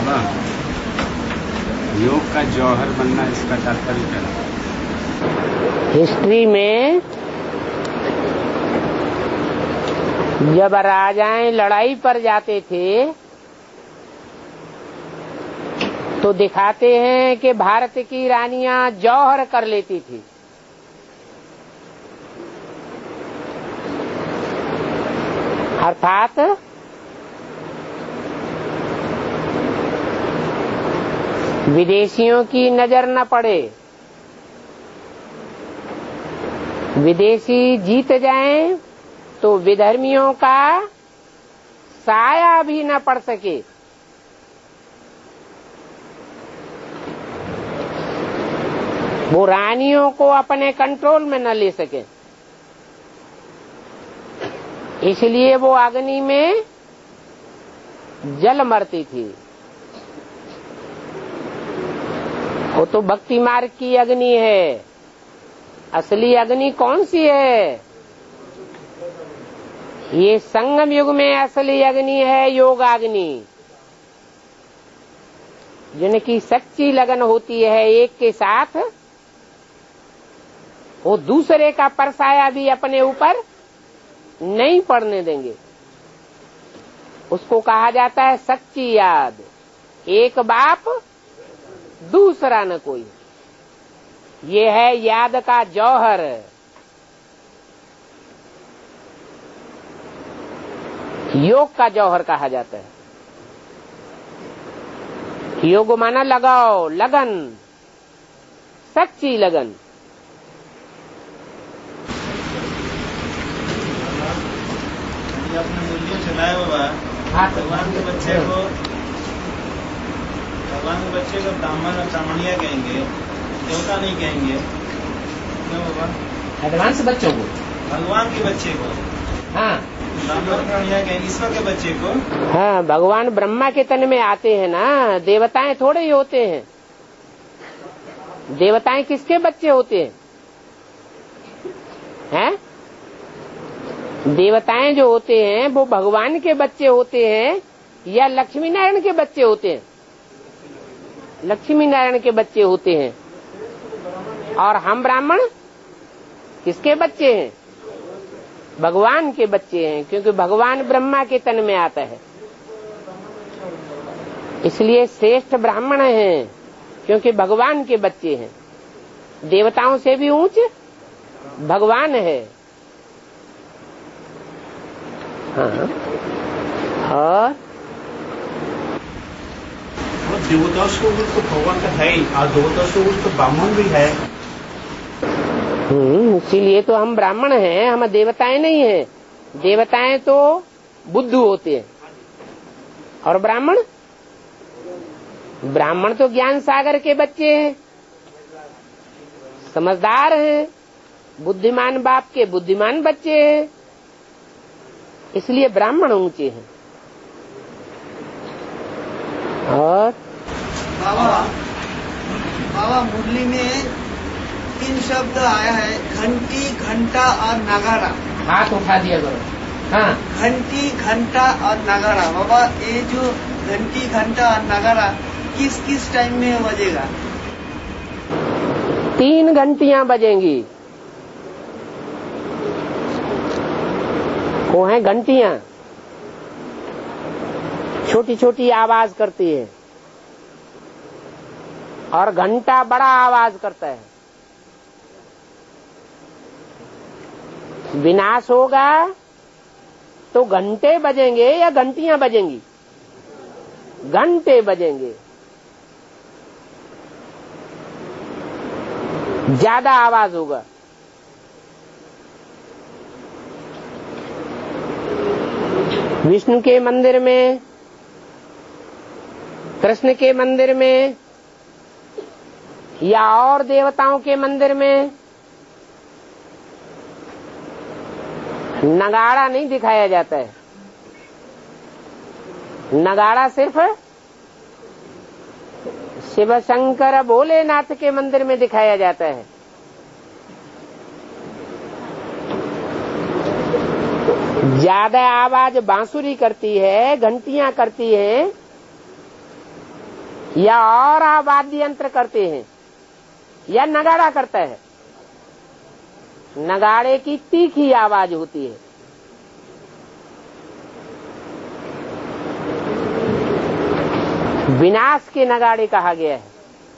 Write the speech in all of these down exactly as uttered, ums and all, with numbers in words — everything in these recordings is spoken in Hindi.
बाबा, योग का जौहर बनना, इसका तात्पर्य क्या है? हिस्ट्री में जब राजाएं लड़ाई पर जाते थे तो दिखाते हैं कि भारत की रानियां जौहर कर लेती थी। अर्थात विदेशियों की नजर न पड़े, विदेशी जीत जाएं तो विधर्मियों का साया भी न पड़ सके। वो रानियों को अपने कंट्रोल में न ले सके, इसलिए वो अग्नि में जल मरती थी। वो तो भक्ति मार्ग की अग्नि है। असली अग्नि कौन सी है? ये संगम युग में असली अग्नि है योगाग्नि, जिनकी सच्ची लगन होती है एक के साथ, वो दूसरे का परसाया भी अपने ऊपर नहीं पड़ने देंगे। उसको कहा जाता है सच्ची याद। एक बाप दूसरा न कोई, ये है याद का जौहर। योग का जौहर कहा जाता है। योग माना लगाओ, लगन, सच्ची लगन। अपने मूल्यों चलाए बाबा, भगवान के बच्चे को भगवान के बच्चे को ब्राह्मण और ब्राह्मणिया कहेंगे, देवता नहीं कहेंगे, क्यों बाबा? एडवांस बच्चों को, भगवान के बच्चे को हाँ ब्राह्मण ब्राह्मणिया कहेंगे, ईश्वर के बच्चे को। हाँ, भगवान ब्रह्मा के तन में आते हैं ना, देवताएं थोड़े ही होते हैं। देवताएं किसके बच्चे होते हैं? हैं? देवताएं जो होते हैं वो भगवान के बच्चे होते हैं या लक्ष्मी नारायण के बच्चे होते हैं? लक्ष्मी नारायण के बच्चे होते हैं। और हम ब्राह्मण किसके बच्चे हैं? भगवान के बच्चे हैं, क्योंकि भगवान ब्रह्मा के तन में आता है। इसलिए श्रेष्ठ ब्राह्मण हैं, क्योंकि भगवान के बच्चे हैं। देवताओं से भी ऊंच भगवान है। हाँ, और देवताओं से ऊपर तो भगवान का है ही, और देवताओं से ऊपर तो ब्राह्मण भी है। हम्म, इसीलिए तो हम ब्राह्मण हैं, हम देवताएं नहीं हैं। देवताएं तो बुद्धू होते हैं, और ब्राह्मण ब्राह्मण तो ज्ञान सागर के बच्चे हैं, समझदार हैं, बुद्धिमान बाप के बुद्धिमान बच्चे हैं। इसलिए ब्राह्मण ऊंचे हैं। और बाबा बाबा मुरली में तीन शब्द आया है, घंटी, घंटा और नगाड़ा। हाथ उठा दिया करो। हाँ, घंटी, घंटा और नगाड़ा। बाबा ये जो घंटी, घंटा और नगाड़ा किस किस टाइम में बजेगा? तीन घंटियां बजेंगी। वो हैं घंटियां, छोटी छोटी आवाज करती है, और घंटा बड़ा आवाज करता है। विनाश होगा तो घंटे बजेंगे या घंटियां बजेंगी? घंटे बजेंगे, ज्यादा आवाज होगा। विष्णु के मंदिर में, कृष्ण के मंदिर में या और देवताओं के मंदिर में नगाड़ा नहीं दिखाया जाता है। नगाड़ा सिर्फ शिव शंकर भोलेनाथ के मंदिर में दिखाया जाता है। ज्यादा आवाज बांसुरी करती है, घंटियां करती है, या और वाद्य यंत्र करते हैं या नगाड़ा करता है। नगाड़े की तीखी आवाज होती है। विनाश के नगाड़े कहा गया है।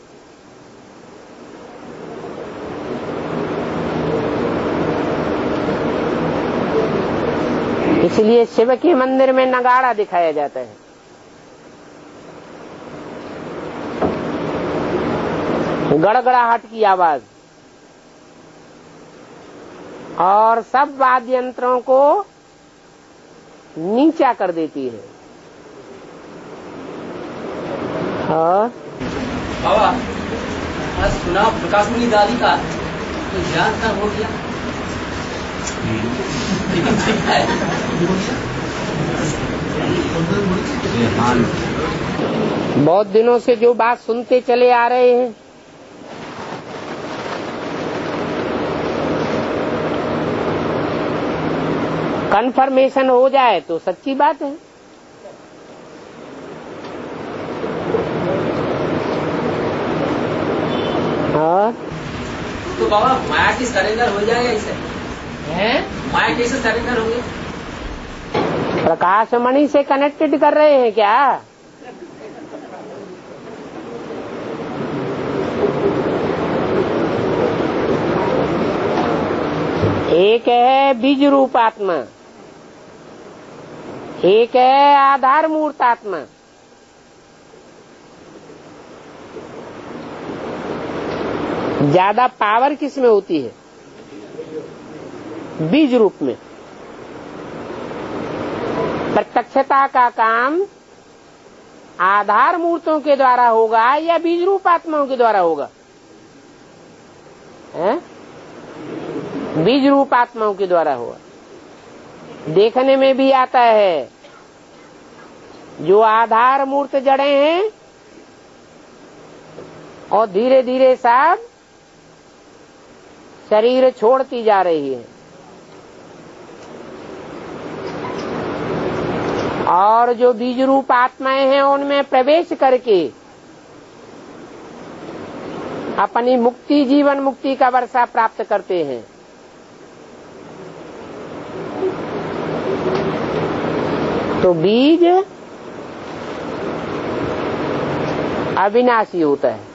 इसलिए शिव के मंदिर में नगाड़ा दिखाया जाता है। गड़गड़ाहट की आवाज और सब वाद्य यंत्रों को नीचा कर देती है। और बाबा आज सुना प्रकाश मुनि दादी का तो ध्यान तब हो गया। बहुत दिनों से जो बात सुनते चले आ रहे हैं, कन्फर्मेशन हो जाए तो सच्ची बात है। और तो बाबा माया की सरेंडर हो जाएगा इसे हैं? माया कैसे सरेंडर होंगे? प्रकाश मणि से कनेक्टेड कर रहे हैं क्या? एक है बीज रूप आत्मा, एक है आधार मूर्त आत्मा। ज्यादा पावर किस में होती है? बीज रूप में। प्रत्यक्षता का काम आधार मूर्तों के द्वारा होगा या बीज रूप आत्माओं के द्वारा होगा? है? बीज रूप आत्माओं के द्वारा होगा। देखने में भी आता है जो आधार मूर्त जड़ें हैं और धीरे धीरे सब शरीर छोड़ती जा रही है, और जो बीज रूप आत्माएं हैं उनमें प्रवेश करके अपनी मुक्ति, जीवन मुक्ति का वर्षा प्राप्त करते हैं। तो बीज अविनाशी होता है।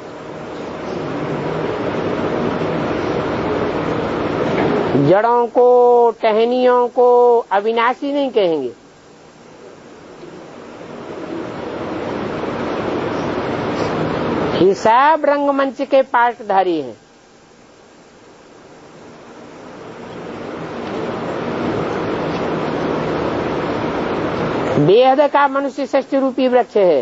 जड़ों को, टहनियों को अविनाशी नहीं कहेंगे। ये सब रंगमंच के पार्टधारी हैं। बेहद का मनुष्य षष्ठ रूपी वृक्ष है।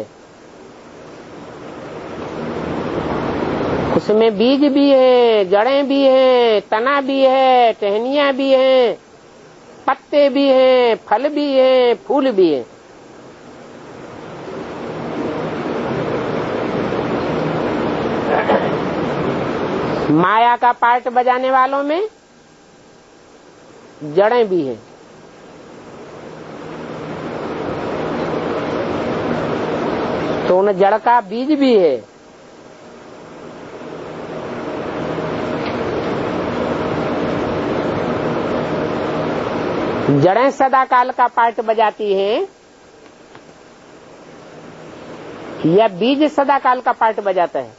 उसमें बीज भी है, जड़ें भी हैं, तना भी है, टहनियां भी हैं, पत्ते भी हैं, फल भी हैं, फूल भी हैं। माया का पार्ट बजाने वालों में जड़ें भी हैं। तो उन जड़ का बीज भी है। जड़ें सदा काल का पार्ट बजाती हैं या बीज सदा काल का पार्ट बजाता है?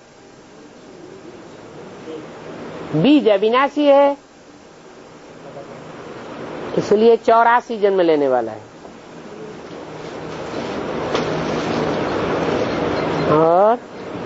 बीज अविनाशी है, इसलिए चौरासी जन्म लेने वाला है। और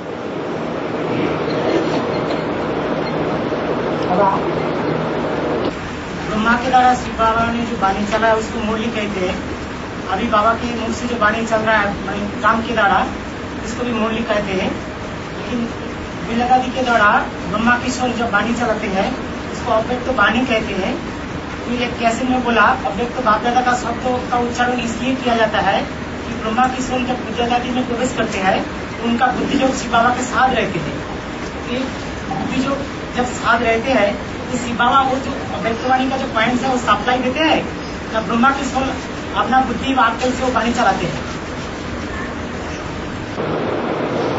ब्रह्मा के द्वारा शिव बाबा ने जो वाणी चला है उसको मुरली कहते हैं। अभी बाबा के मुख से जो वाणी चल रहा है काम के द्वारा, इसको भी मुरली कहते हैं। लेकिन बिलगादी के द्वारा ब्रह्मा किशोर जो वाणी चलाते हैं उसको अव्यक्त तो वाणी कहते हैं। तो ये कैसे में बोला अव्यक्त तो बाप दादा का शब्द का उच्चारण इसलिए किया जाता है कि ब्रह्मा किशोर जब विद्या दादी में प्रवेश करते हैं तो उनका बुद्धि जो शिव बाबा के साथ रहते हैं। बुद्धि जो जब साथ रहते हैं तो शिव बाबा वो जो अव्यक्तवाणी का जो पॉइंट है वो सप्लाई देते हैं, तब ब्रह्मा किशोर अपना बुद्धि वाक्य से वो वाणी चलाते हैं।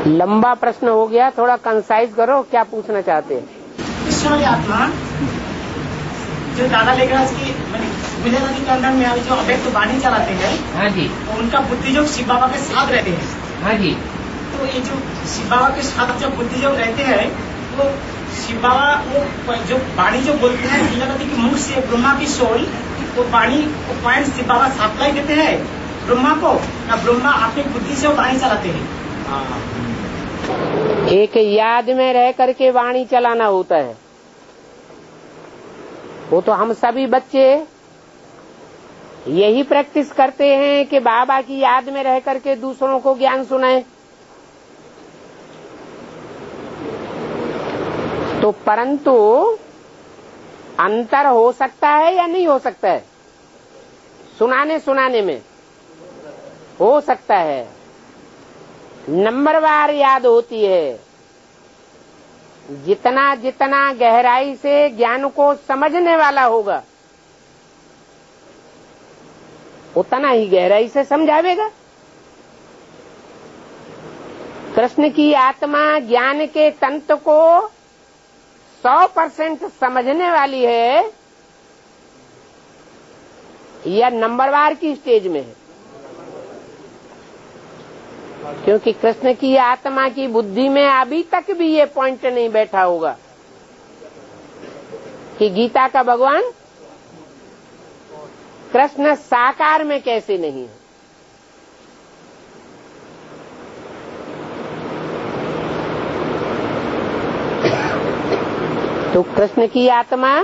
लंबा प्रश्न हो गया, थोड़ा कंसाइज करो, क्या पूछना चाहते हैं? कृष्ण वाली आत्मा जो दादा लेकर की विजय नदी के अंदर में अभी जो अव्यक्त वाणी चलाते हैं, हाँ जी, तो उनका बुद्धि जो शिव बाबा के साथ रहते हैं। हाँ जी। तो ये जो शिव बाबा के साथ जब बुद्धि जो रहते हैं, तो शिव बाबा वो जो वाणी जो बोलते हैं विजय नदी के मुख से ब्रह्मा की सोल, वो वाणी वो पॉइंट शिव बाबा सप्लाई देते हैं ब्रह्मा को, या ब्रह्मा अपनी बुद्धि से वो वाणी चलाते हैं? एक याद में रह करके वाणी चलाना होता है। वो तो हम सभी बच्चे यही प्रैक्टिस करते हैं कि बाबा की याद में रह करके दूसरों को ज्ञान सुनाएं। तो परंतु अंतर हो सकता है या नहीं हो सकता है? सुनाने सुनाने में हो सकता है, नंबरवार याद होती है। जितना जितना गहराई से ज्ञान को समझने वाला होगा उतना ही गहराई से समझावेगा। कृष्ण की आत्मा ज्ञान के तंत्र को सौ परसेंट समझने वाली है या नंबरवार की स्टेज में है? क्योंकि कृष्ण की आत्मा की बुद्धि में अभी तक भी ये पॉइंट नहीं बैठा होगा कि गीता का भगवान कृष्ण साकार में कैसे नहीं है। तो कृष्ण की आत्मा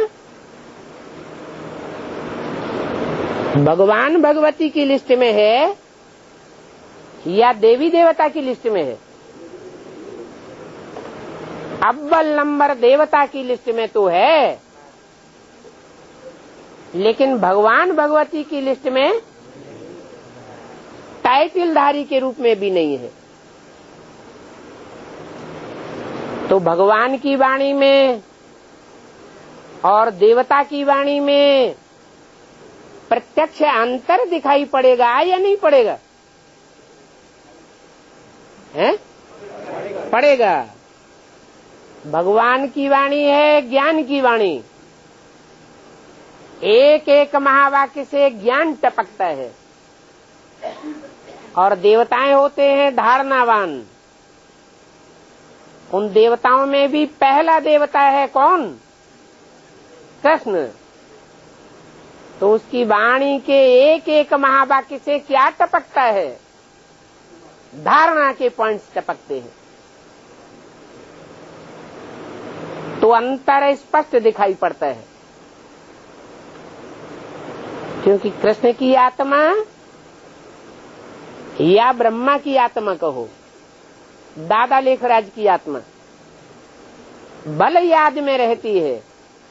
भगवान भगवती की लिस्ट में है या देवी देवता की लिस्ट में है? अव्वल नंबर देवता की लिस्ट में तो है, लेकिन भगवान भगवती की लिस्ट में टाइटलधारी के रूप में भी नहीं है। तो भगवान की वाणी में और देवता की वाणी में प्रत्यक्ष अंतर दिखाई पड़ेगा या नहीं पड़ेगा? है? पड़ेगा। भगवान की वाणी है ज्ञान की वाणी, एक एक महावाक्य से ज्ञान टपकता है। और देवताएं होते हैं धारणावान। उन देवताओं में भी पहला देवता है कौन? कृष्ण। तो उसकी वाणी के एक एक महावाक्य से क्या टपकता है? धारणा के पॉइंट्स टपकते हैं। तो अंतर स्पष्ट दिखाई पड़ता है, क्योंकि कृष्ण की आत्मा या ब्रह्मा की आत्मा कहो, दादा लेखराज की आत्मा बल याद में रहती है,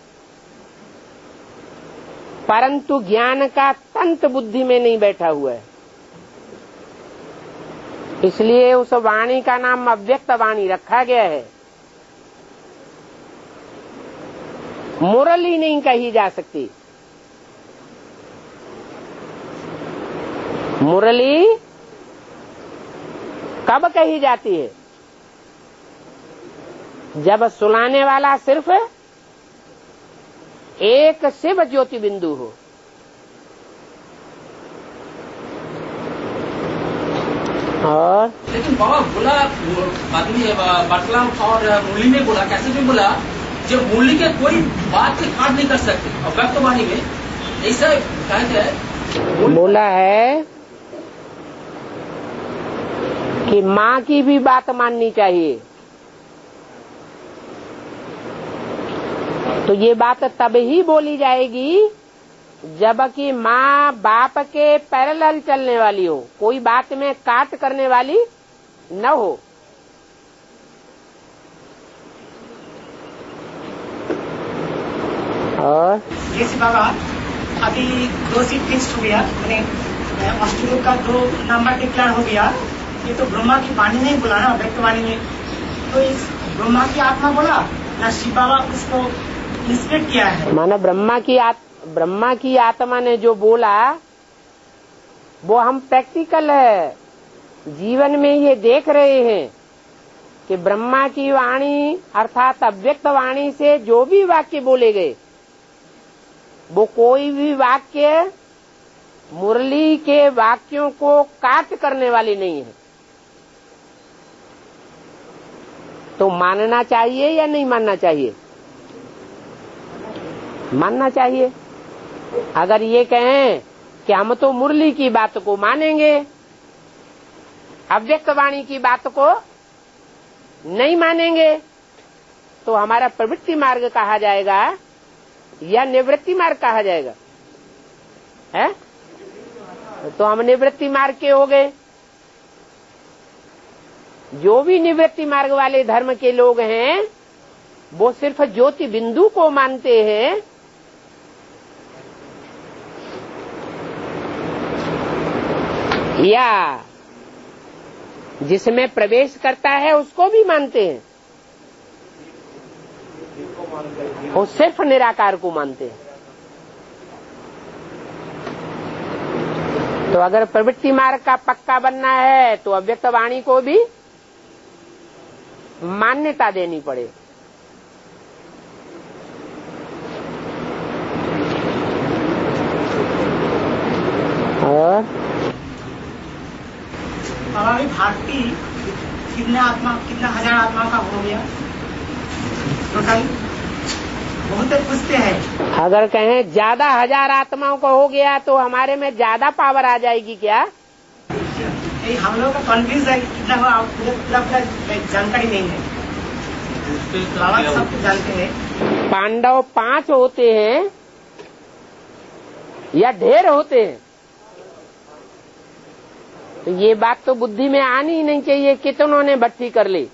परंतु ज्ञान का तंत्र बुद्धि में नहीं बैठा हुआ है। इसलिए उस वाणी का नाम अव्यक्त वाणी रखा गया है। मुरली नहीं कही जा सकती। मुरली कब कही जाती है? जब सुनाने वाला सिर्फ एक शिव ज्योति बिंदु हो। और लेकिन बाबा बोला आदमी बटला और मुरली में बोला, कैसे भी बोला, जब मुरली के कोई बात से काट नहीं कर सकते और व्यक्त वाणी में ऐसा कहते हैं। बोला है कि माँ की भी बात माननी चाहिए। तो ये बात तब ही बोली जाएगी जबकि माँ बाप के पैरेलल चलने वाली हो, कोई बात में काट करने वाली न हो। और जैसे बाबा अभी दो सीट फिक्स हो गया, मैंने ऑस्ट्रेलिया का दो नंबर डिक्लेयर हो गया। ये तो ब्रह्मा की वाणी नहीं बोला ना, व्यक्त वाणी में। तो इस ब्रह्मा की आत्मा बोला ना, शिव बाबा उसको इंस्पिरेट किया है। माना ब्रह्मा की आत्मा ब्रह्मा की आत्मा ने जो बोला वो हम प्रैक्टिकल है, जीवन में ये देख रहे हैं कि ब्रह्मा की वाणी अर्थात अव्यक्त वाणी से जो भी वाक्य बोले गए वो कोई भी वाक्य मुरली के वाक्यों को काट करने वाले नहीं है। तो मानना चाहिए या नहीं मानना चाहिए? मानना चाहिए। अगर ये कहें कि हम तो मुरली की बात को मानेंगे, अव्यक्त वाणी की बात को नहीं मानेंगे, तो हमारा प्रवृत्ति मार्ग कहा जाएगा या निवृत्ति मार्ग कहा जाएगा? है? तो हम निवृत्ति मार्ग के हो गए। जो भी निवृत्ति मार्ग वाले धर्म के लोग हैं वो सिर्फ ज्योति बिंदु को मानते हैं, या जिसमें प्रवेश करता है उसको भी मानते हैं। वो सिर्फ निराकार को मानते हैं। तो अगर प्रवृत्ति मार्ग का पक्का बनना है तो अव्यक्त वाणी को भी मान्यता देनी पड़े। और बाबा भी भारती कितने आत्मा कितना हजार आत्मा का हो गया टोटल? बहुत पूछते हैं। अगर कहें ज्यादा हजार आत्माओं का हो गया तो हमारे में ज्यादा पावर आ जाएगी क्या? हम लोग का कॉन्फ्यूज है कितना हुआ, पूरा पूरा जानकारी नहीं है। बाबा सब कुछ जानते हैं। पांडव पांच होते हैं या ढेर होते हैं? तो ये बात तो बुद्धि में आनी ही नहीं चाहिए कितनों ने भट्टी कर ली,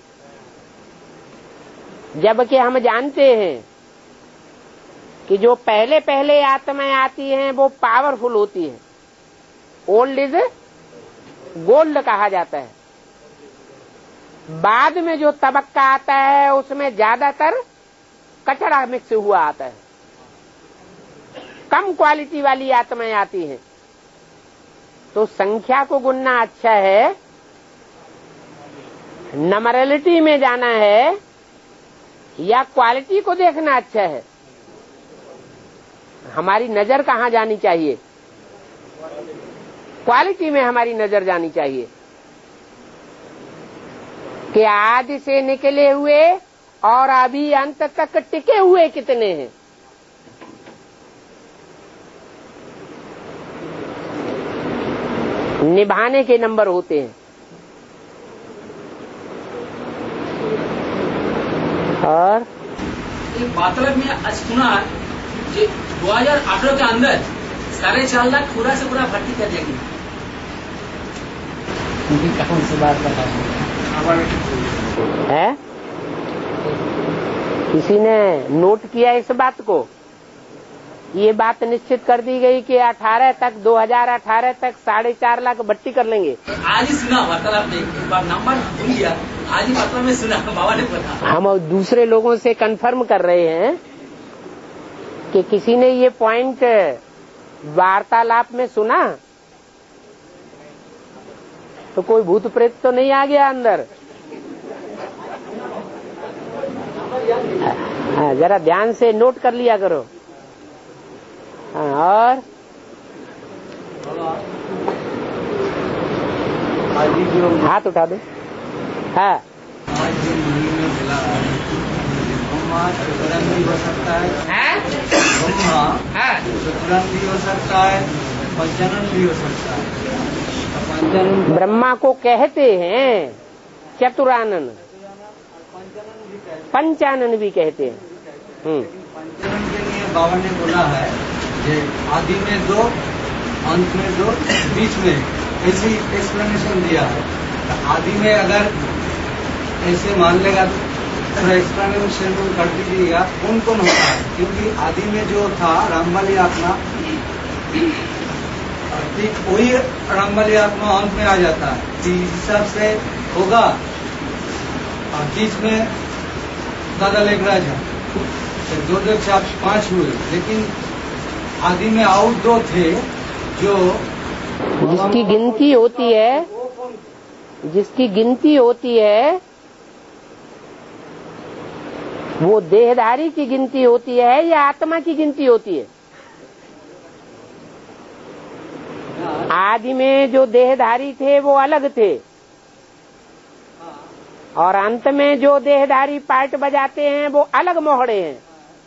जबकि हम जानते हैं कि जो पहले पहले आत्माएं आती हैं वो पावरफुल होती है। ओल्ड इज गोल्ड कहा जाता है। बाद में जो तबक्का आता है उसमें ज्यादातर कचरा मिक्स हुआ आता है। कम क्वालिटी वाली आत्माएं आती हैं। तो संख्या को गुनना अच्छा है, नंबरलिटी में जाना है या क्वालिटी को देखना अच्छा है? हमारी नजर कहाँ जानी चाहिए? क्वालिटी में हमारी नजर जानी चाहिए कि आदि से निकले हुए और अभी अंत तक टिके हुए कितने हैं। निभाने के नंबर होते हैं। और एक वार्तालाप में आज सुना कि दो हजार अठारह के अंदर साढ़े चार लाख पूरा से पूरा भर्ती कर देगी। कौन सी बात बता है? किसी ने नोट किया इस बात को? ये बात निश्चित कर दी गई कि अठारह तक दो हजार अठारह तक साढ़े चार लाख भर्ती कर लेंगे। आज ही सुना वार्तालाप में, एक बार नंबर भूल गया, आज ही वार्तालाप में सुना, बाबा ने पता। हम और दूसरे लोगों से कंफर्म कर रहे हैं कि किसी ने ये पॉइंट वार्तालाप में सुना, तो कोई भूत प्रेत तो नहीं आ गया अंदर? हाँ, जरा ध्यान से नोट कर लिया करो। हाँ, और हाथ उठा दो। हाँ, भी हो सकता है, ब्रह्मा भी हो सकता है, पंचानन भी हो सकता है। ब्रह्मा को कहते हैं चतुरानन, पंचानन भी कहते हैं। पंचानन के लिए बाबा ने बोला है कि आदि में दो, अंत में दो, बीच में, ऐसी एक्सप्लेनेशन दिया है। तो आदि में अगर ऐसे मान लेगा तो थोड़ा एक्सप्लेनेशन कर दीजिएगा कौन कौन होता है, क्योंकि आदि में जो था रामबली आत्मा, ठीक वही रामबली आत्मा अंत में आ जाता है। इस हिसाब से होगा। और बीच में दादा लेखराज है, तो दो दो चार पांच हुए, लेकिन आदि में और दो थे जो जिसकी गिनती होती है, जिसकी गिनती होती है वो देहधारी की गिनती होती है या आत्मा की गिनती होती है? आदि में जो देहधारी थे वो अलग थे, और अंत में जो देहधारी पार्ट बजाते हैं वो अलग मोहड़े हैं।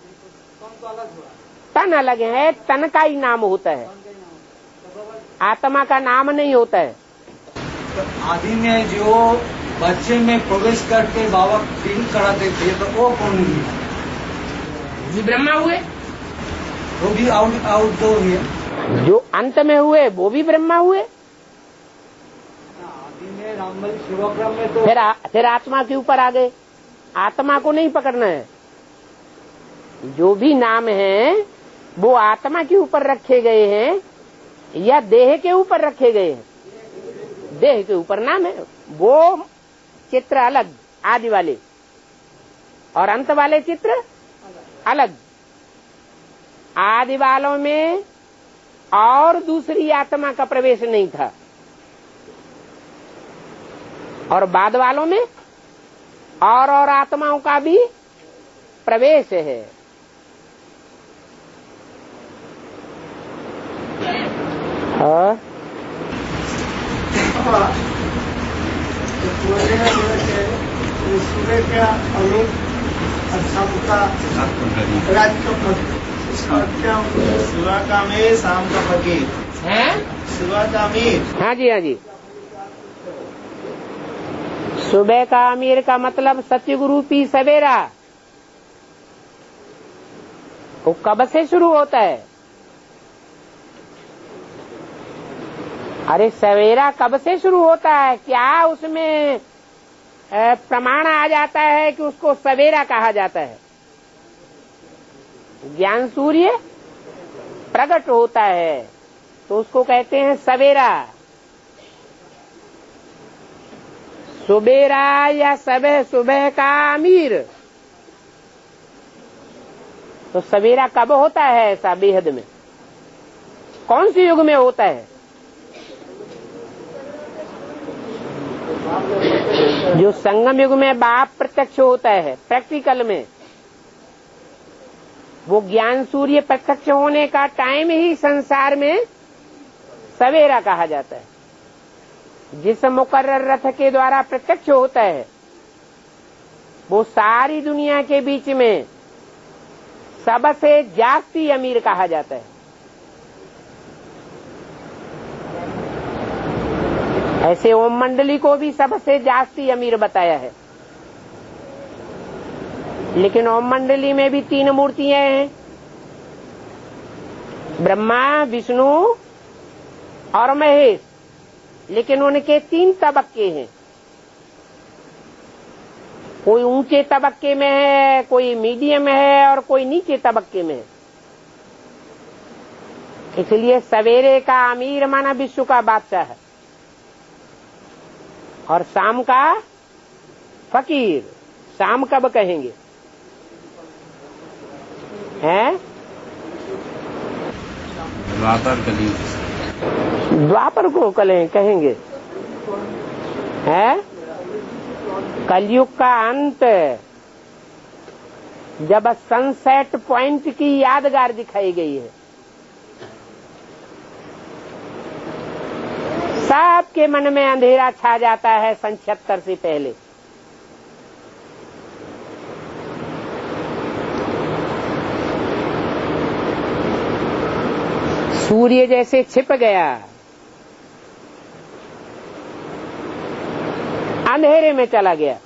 तन अलग है, तन का ही नाम होता है, आत्मा का नाम नहीं होता है। तो आदि में जो बच्चे में प्रवेश करके बाबा फील कराते थे तो वो कौन हुए? जी ब्रह्मा हुए, वो भी आउट आउटडोर हुए। जो अंत में हुए वो भी ब्रह्मा हुए। आदि में रामबल शिवक्रम में तो फिर आ, फिर आत्मा के ऊपर आ गए। आत्मा को नहीं पकड़ना है, जो भी नाम है वो आत्मा के ऊपर रखे गए हैं या देह के ऊपर रखे गए हैं? देह के ऊपर नाम है। वो चित्र अलग आदि वाले, और अंत वाले चित्र अलग। आदि वालों में और दूसरी आत्मा का प्रवेश नहीं था, और बाद वालों में और और आत्माओं का भी प्रवेश है। हाँ? सुबह का अमीर शाम का रात का फकीर। सुबह का अमीर, शाम का फकीर। हैं? सुबह का अमीर। हाँ जी, हाँ जी। सुबह का अमीर का मतलब सत्यगुरु पी सवेरा। वो कब से शुरू होता है? अरे सवेरा कब से शुरू होता है? क्या उसमें प्रमाण आ जाता है कि उसको सवेरा कहा जाता है? ज्ञान सूर्य प्रकट होता है तो उसको कहते हैं सवेरा। सुबेरा या सबह सुबह का अमीर। तो सवेरा कब होता है ऐसा बेहद में? कौन सी युग में होता है? जो संगम युग में बाप प्रत्यक्ष होता है प्रैक्टिकल में, वो ज्ञान सूर्य प्रत्यक्ष होने का टाइम ही संसार में सवेरा कहा जाता है। जिस मुकर्रर रथ के द्वारा प्रत्यक्ष होता है वो सारी दुनिया के बीच में सबसे जास्ती अमीर कहा जाता है। ऐसे ओम मंडली को भी सबसे जास्ती अमीर बताया है। लेकिन ओम मंडली में भी तीन मूर्तियां हैं, ब्रह्मा, विष्णु और महेश। लेकिन उनके तीन तबक्के हैं, कोई ऊंचे तबक्के में है, कोई मीडियम है और कोई नीचे तबक्के में है। इसलिए सवेरे का अमीर माना विश्व का बादशाह है, और शाम का फकीर। शाम कब कहेंगे? हैं? द्वापर कलयुग। द्वापर को कलें कहेंगे हैं? कलयुग का अंत, जब सनसेट पॉइंट की यादगार दिखाई गई है। सबके मन में अंधेरा छा जाता है सन छिहत्तर से पहले। सूर्य जैसे छिप गया, अंधेरे में चला गया।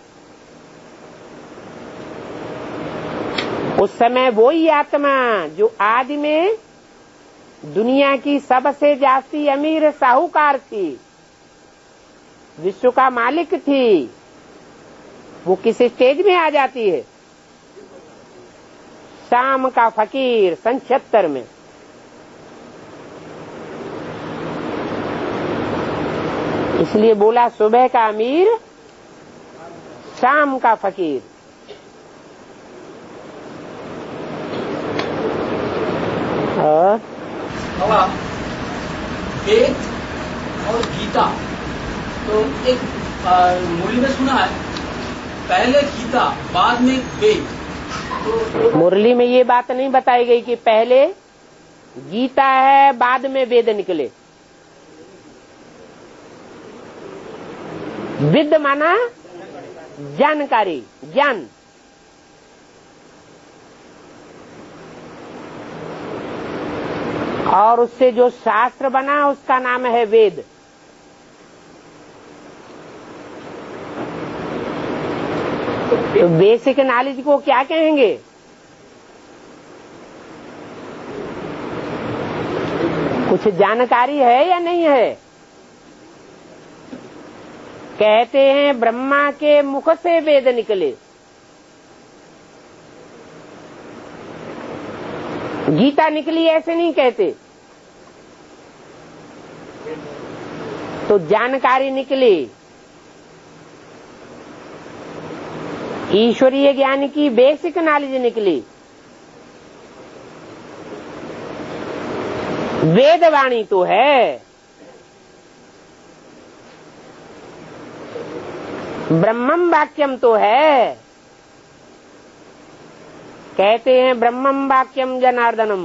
उस समय वही आत्मा जो आदि में दुनिया की सबसे जास्ती अमीर साहूकार थी, विश्व का मालिक थी, वो किस स्टेज में आ जाती है? शाम का फकीर सन छिहत्तर में। इसलिए बोला सुबह का अमीर, शाम का फकीर। और बाबा, वेद और गीता, तो एक मूल्य में सुना है, पहले गीता बाद में वेद, मुरली में ये बात नहीं बताई गई कि पहले गीता है बाद में वेद निकले। विद माना जानकारी, ज्ञान। और उससे जो शास्त्र बना उसका नाम है वेद। तो बेसिक नॉलेज को क्या कहेंगे? कुछ जानकारी है या नहीं है? कहते हैं ब्रह्मा के मुख से वेद निकले। गीता निकली ऐसे नहीं कहते। तो जानकारी निकली, ईश्वरीय ज्ञान की बेसिक नॉलेज निकली। वेदवाणी तो है, ब्रह्मम वाक्यम तो है। कहते हैं ब्रह्मम वाक्यम जनार्दनम,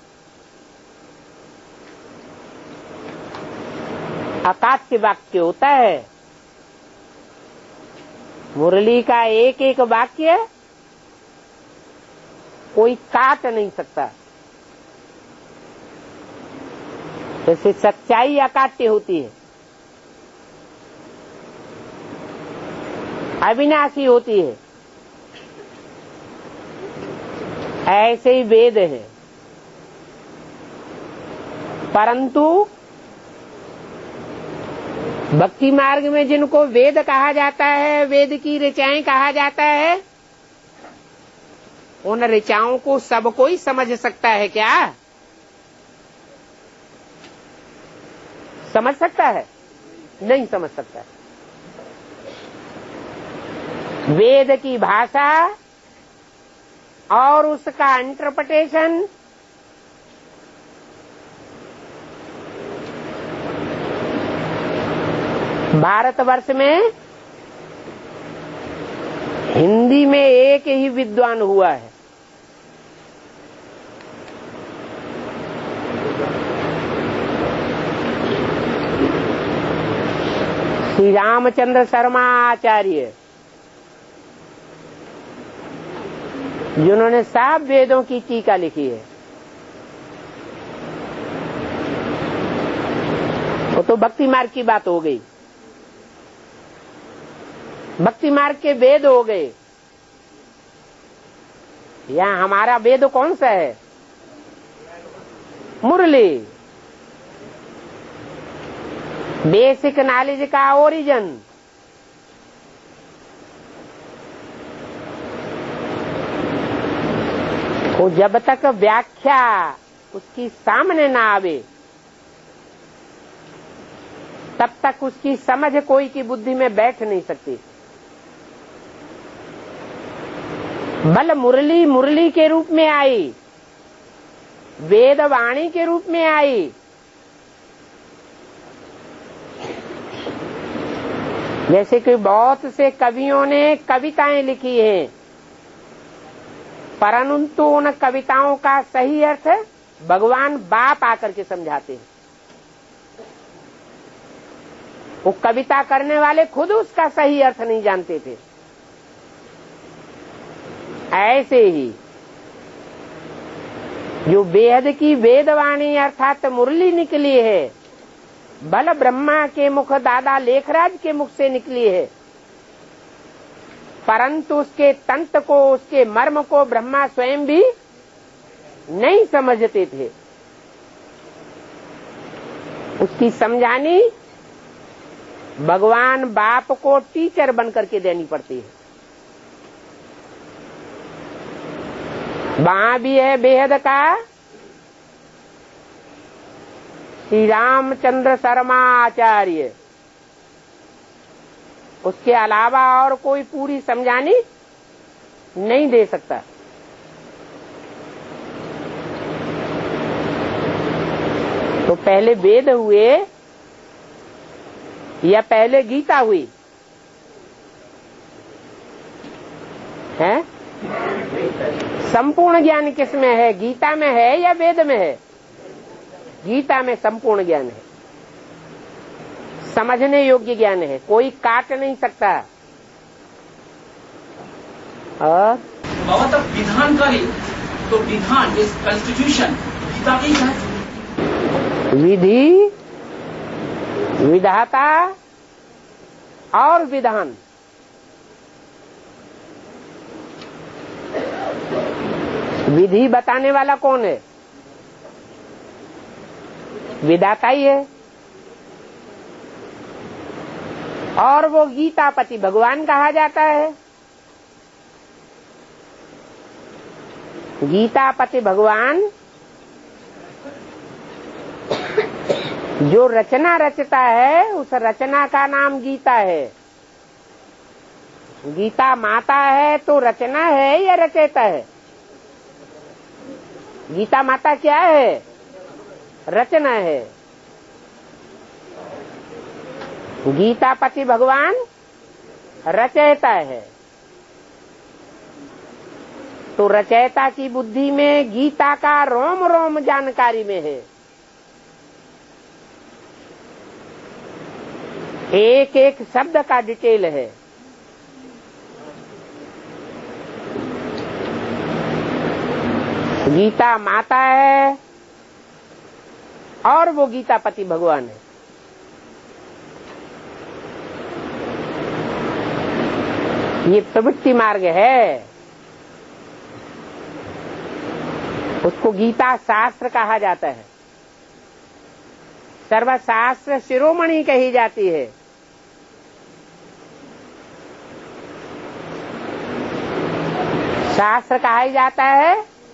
अकाट्य वाक्य होता है। मुरली का एक एक वाक्य कोई काट नहीं सकता। जैसे सच्चाई अकाट्य होती है, अविनाशी होती है, ऐसे ही वेद है। परंतु भक्ति मार्ग में जिनको वेद कहा जाता है, वेद की ऋचाएं कहा जाता है, उन ऋचाओं को सब कोई समझ सकता है क्या? समझ सकता है? नहीं समझ सकता है। वेद की भाषा और उसका इंटरप्रिटेशन भारतवर्ष में हिंदी में एक ही विद्वान हुआ है। श्री रामचंद्र शर्मा आचार्य, जिन्होंने सात वेदों की टीका लिखी है। वो तो भक्ति मार्ग की बात हो गई। भक्ति मार्ग के वेद हो गए। यहाँ हमारा वेद कौन सा है? मुरली। बेसिक नॉलेज का ओरिजिन। वो जब तक व्याख्या उसकी सामने ना आवे, तब तक उसकी समझ कोई की बुद्धि में बैठ नहीं सकती। बल मुरली मुरली के रूप में आई, वेदवाणी के रूप में आई। जैसे कि बहुत से कवियों ने कविताएं लिखी हैं, परंतु उन कविताओं का सही अर्थ भगवान बाप आकर के समझाते हैं। वो कविता करने वाले खुद उसका सही अर्थ नहीं जानते थे। ऐसे ही जो बेहद की वेदवाणी अर्थात मुरली निकली है, बल ब्रह्मा के मुख दादा लेखराज के मुख से निकली है, परंतु उसके तंत्र को, उसके मर्म को ब्रह्मा स्वयं भी नहीं समझते थे। उसकी समझानी भगवान बाप को टीचर बन करके देनी पड़ती है। वहां भी है बेहद का श्री रामचंद्र शर्मा आचार्य। उसके अलावा और कोई पूरी समझानी नहीं दे सकता। तो पहले वेद हुए या पहले गीता हुई है? संपूर्ण ज्ञान किसमें है? गीता में है या वेद में है? गीता में संपूर्ण ज्ञान है, समझने योग्य ज्ञान है, कोई काट नहीं सकता। और बाबा तब विधानकारी, तो विधान इस कॉन्स्टिट्यूशन गीता की है। विधि, विधाता और विधान, विधि बताने वाला कौन है? विधाता ही है। और वो गीतापति भगवान कहा जाता है। गीतापति भगवान जो रचना रचता है, उस रचना का नाम गीता है। गीता माता है तो रचना है या रचयिता है? गीता माता क्या है? रचना है। गीतापति भगवान रचयिता है। तो रचयिता की बुद्धि में गीता का रोम रोम जानकारी में है। एक एक शब्द का डिटेल है। गीता माता है और वो गीतापति भगवान है। ये प्रवृत्ति मार्ग है, उसको गीता शास्त्र कहा जाता है। सर्वशास्त्र शिरोमणि कही जाती है। शास्त्र कहा जाता है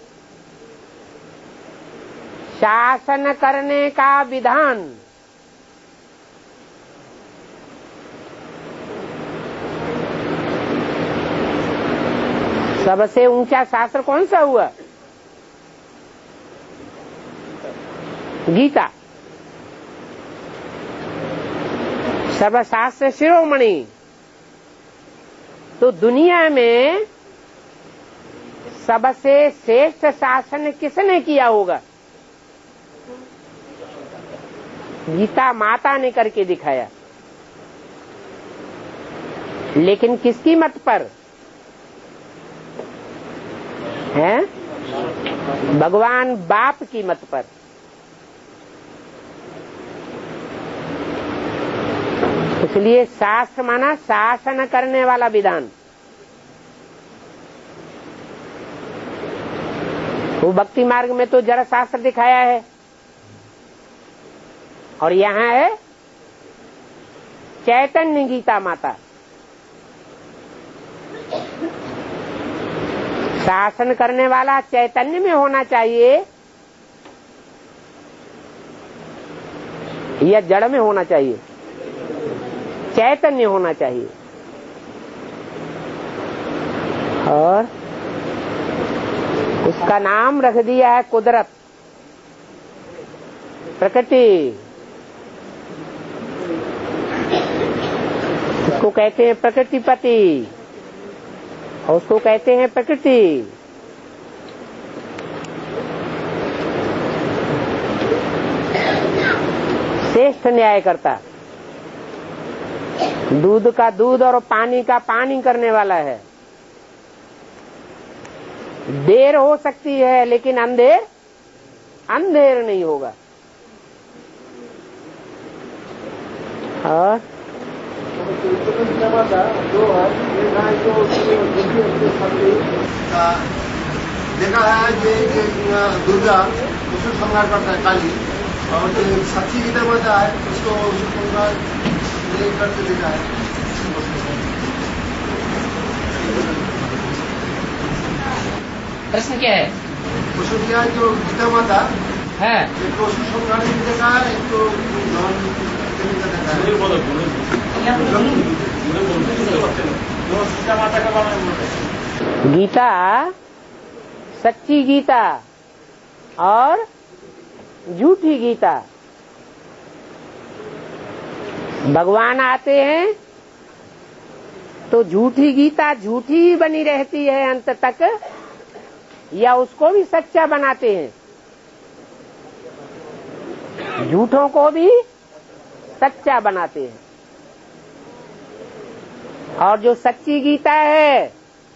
शासन करने का विधान। सबसे ऊंचा शास्त्र कौन सा हुआ? गीता। सर्वशास्त्र शिरोमणि। तो दुनिया में सबसे श्रेष्ठ शासन किसने किया होगा? गीता माता ने करके दिखाया। लेकिन किसकी मत पर है? भगवान बाप की मत पर। इसलिए शास्त्र माना शासन करने वाला विधान। वो भक्ति मार्ग में तो जड़ शास्त्र दिखाया है, और यहाँ है चैतन्य गीता माता। शासन करने वाला चैतन्य में होना चाहिए या जड़ में होना चाहिए? चैतन्य होना चाहिए। और उसका नाम रख दिया है कुदरत, प्रकृति। उसको कहते हैं प्रकृतिपति और उसको कहते हैं प्रकृति। श्रेष्ठ न्याय करता, दूध का दूध और पानी का पानी करने वाला है। देर हो सकती है लेकिन अंधेर अंधेर नहीं होगा। और देखा है कि दुर्गा उसको संहार करता है काली, और जो सच्ची गीता माता है उसको संहार नहीं करते देखा है। प्रश्न क्या है? प्रश्न क्या है? जो गीता माता है एक तो उसको संहार नहीं देखा है, एक तो नॉन देखा है। गीता माता का बारे में बोलते। गीता सच्ची गीता और झूठी गीता। भगवान आते हैं तो झूठी गीता झूठी ही बनी रहती है अंत तक, या उसको भी सच्चा बनाते हैं, झूठों को भी सच्चा बनाते हैं। और जो सच्ची गीता है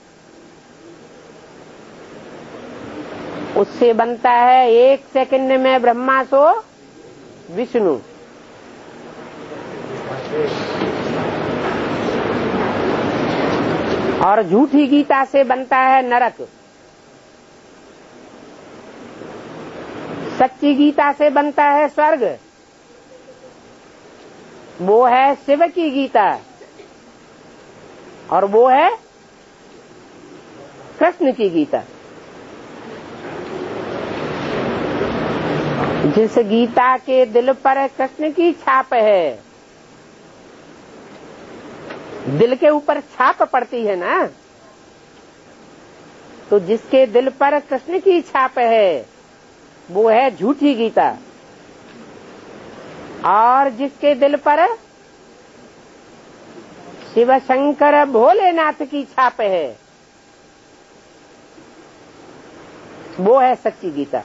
उससे बनता है एक सेकंड में ब्रह्मा सो विष्णु। और झूठी गीता से बनता है नरक। सच्ची गीता से बनता है स्वर्ग। वो है शिव की गीता और वो है कृष्ण की गीता। जिस गीता के दिल पर कृष्ण की छाप है, दिल के ऊपर छाप पड़ती है ना, तो जिसके दिल पर कृष्ण की छाप है वो है झूठी गीता। और जिसके दिल पर शिव शंकर भोलेनाथ की छाप है वो है सच्ची गीता।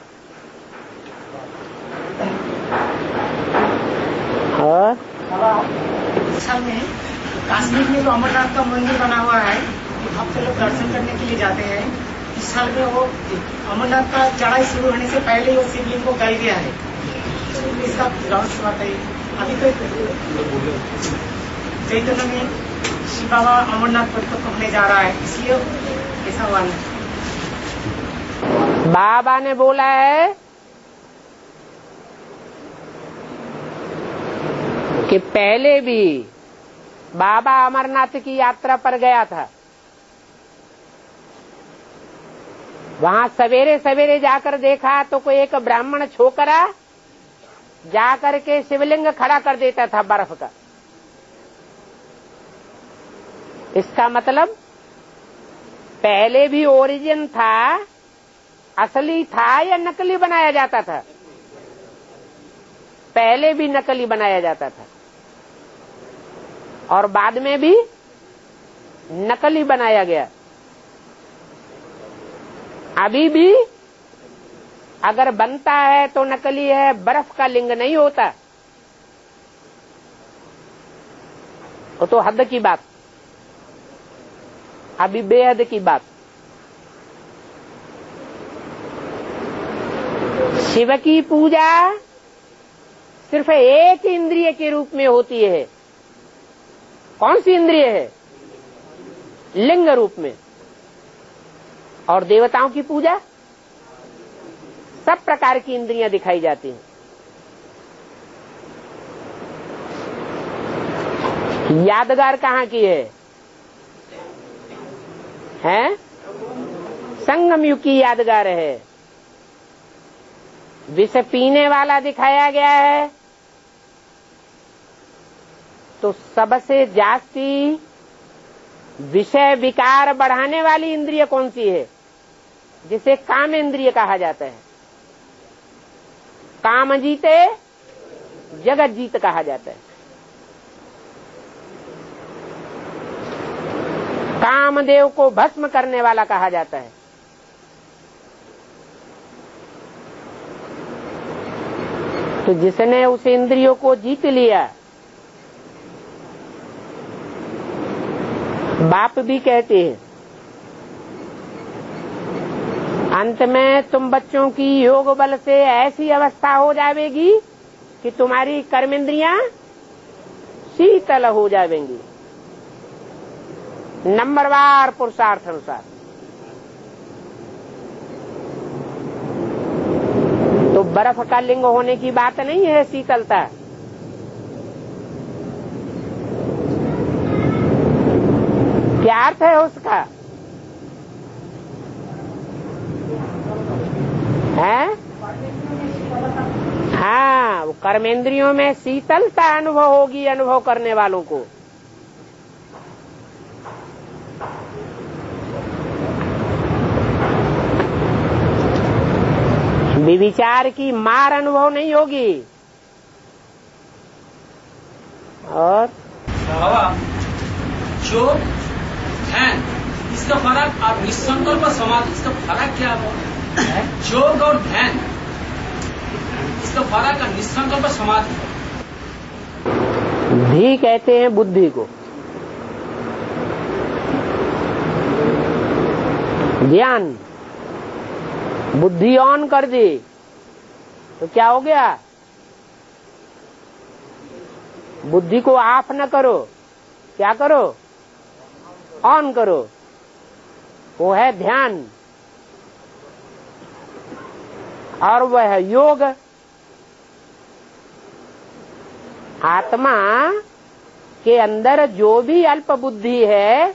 और साल में कश्मीर में जो अमरनाथ का मंदिर बना हुआ है, भक्त लोग दर्शन करने के लिए जाते हैं। इस साल में वो अमरनाथ का चढ़ाई शुरू होने से पहले ही वो शिवलिंग को गल गया है। इसका रहस्य बताइए। अभी तो चैतन्य में शिव बाबा अमरनाथ प्रत्यक्ष होने जा रहा है, इसलिए ऐसा हुआ नहीं। बाबा ने बोला है कि पहले भी बाबा अमरनाथ की यात्रा पर गया था। वहां सवेरे सवेरे जाकर देखा तो कोई एक ब्राह्मण छोकरा जाकर के शिवलिंग खड़ा कर देता था बर्फ का। इसका मतलब पहले भी ओरिजिन था, असली था या नकली बनाया जाता था? पहले भी नकली बनाया जाता था और बाद में भी नकली बनाया गया। अभी भी अगर बनता है तो नकली है, बर्फ का लिंग नहीं होता। वो तो हद की बात, अभी बेहद की बात। शिव की पूजा सिर्फ एक इंद्रिय के रूप में होती है। कौन सी इंद्रिय है? लिंग रूप में। और देवताओं की पूजा सब प्रकार की इंद्रियां दिखाई जाती हैं। यादगार कहाँ की है? हैं? संगम युग की यादगार है। विष पीने वाला दिखाया गया है तो सबसे जास्ती विषय विकार बढ़ाने वाली इंद्रिय कौन सी है? जिसे काम इंद्रिय कहा जाता है। काम जीते जगत जीत कहा जाता है। कामदेव को भस्म करने वाला कहा जाता है। तो जिसने उस इंद्रियों को जीत लिया, बाप भी कहते हैं अंत में तुम बच्चों की योग बल से ऐसी अवस्था हो जाएगी कि तुम्हारी कर्मेंद्रियां शीतल हो जाएंगी, नंबरवार पुरुषार्थ अनुसार। तो बर्फ का लिंग होने की बात नहीं है शीतलता। क्या अर्थ है उसका? है? हाँ, वो कर्मेंद्रियों में शीतलता अनुभव होगी अनुभव करने वालों को। विचार की मार अनुभव नहीं होगी। और बाबा जो ध्यान इसका फर्क और निसंकल्प समाधि, इसका फर्क क्या है? योग और ध्यान, इसका फर्क और निसंकल्प समाधि। धी कहते हैं बुद्धि को, ज्ञान। बुद्धि ऑन कर दी तो क्या हो गया? बुद्धि को ऑफ न करो, क्या करो? ऑन करो, वो है ध्यान। और वह है योग। आत्मा के अंदर जो भी अल्प बुद्धि है